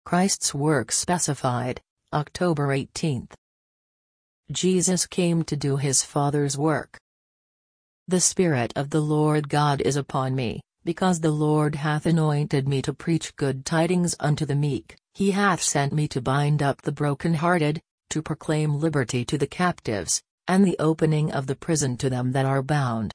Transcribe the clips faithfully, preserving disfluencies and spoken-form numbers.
Christ's work specified, October eighteenth. Jesus came to do his Father's work. The Spirit of the Lord God is upon me, because the Lord hath anointed me to preach good tidings unto the meek. He hath sent me to bind up the brokenhearted, to proclaim liberty to the captives, and the opening of the prison to them that are bound.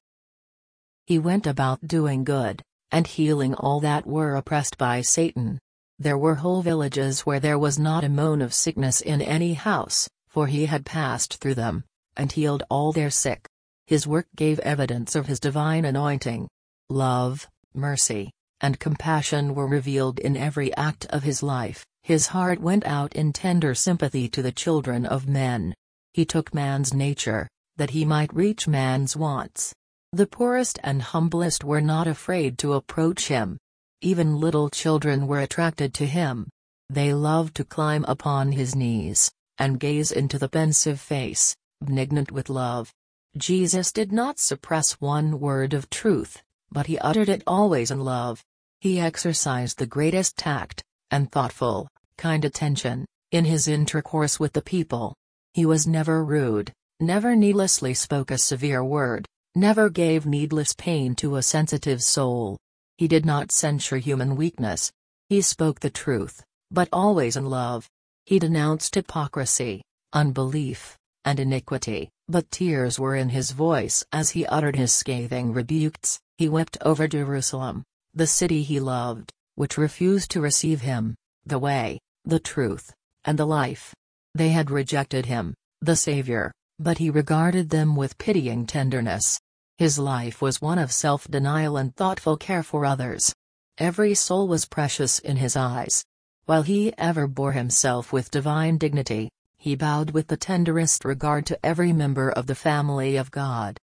He went about doing good, and healing all that were oppressed by Satan. There were whole villages where there was not a moan of sickness in any house, for he had passed through them, and healed all their sick. His work gave evidence of his divine anointing. Love, mercy, and compassion were revealed in every act of his life. His heart went out in tender sympathy to the children of men. He took man's nature, that he might reach man's wants. The poorest and humblest were not afraid to approach him. Even little children were attracted to him. They loved to climb upon his knees, and gaze into the pensive face, benignant with love. Jesus did not suppress one word of truth, but he uttered it always in love. He exercised the greatest tact, and thoughtful, kind attention, in his intercourse with the people. He was never rude, never needlessly spoke a severe word, never gave needless pain to a sensitive soul. He did not censure human weakness. He spoke the truth, but always in love. He denounced hypocrisy, unbelief, and iniquity, but tears were in his voice as he uttered his scathing rebukes. He wept over Jerusalem, the city he loved, which refused to receive him, the way, the truth, and the life. They had rejected him, the Savior, but he regarded them with pitying tenderness. His life was one of self-denial and thoughtful care for others. Every soul was precious in his eyes. While he ever bore himself with divine dignity, he bowed with the tenderest regard to every member of the family of God.